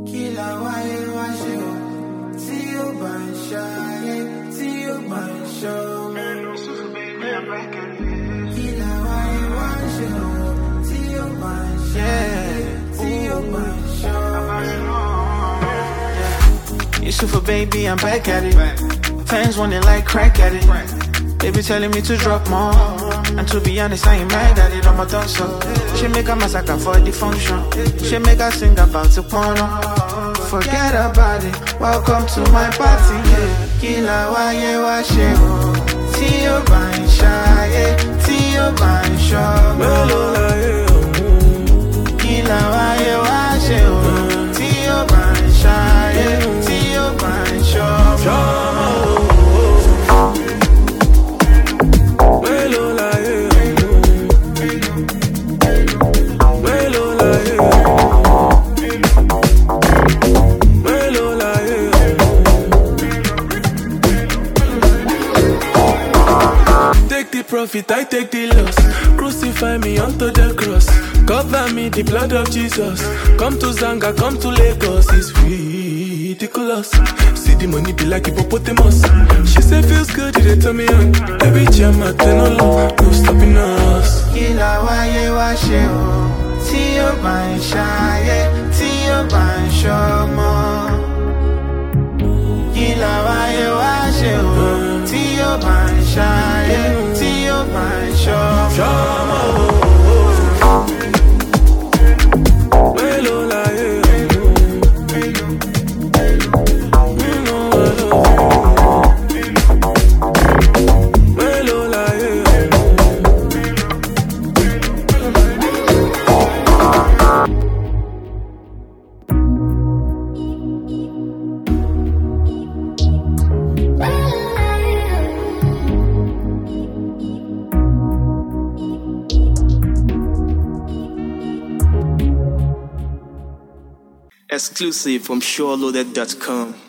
Super baby, I'm back at it. Fans want it like crack at it. They be telling me to drop more, and to be honest, I ain't mad at it. I'm a dancer. She make a massacre for the function. She make a sing about the porno. Forget about it. Welcome to my party. Kila wa ye wa she o. Ti o ban shy, ti o ban show. Kila wa ye wa she o. Ti o ban shy, ti o ban show. Profit, I take the loss. Crucify me onto the cross. Cover me, the blood of Jesus. Come to Zanga, come to Lagos. It's ridiculous. See the money be like hippopotamus. She say feels good, they turn me on. Every jam I turn on low, no stopping us. Kila wa ye wa she o. Ti o ban shy, ti o ban show mo. Kila wa ye wa she o. Ti o ban shy. My show. Exclusive from SureLoaded.com.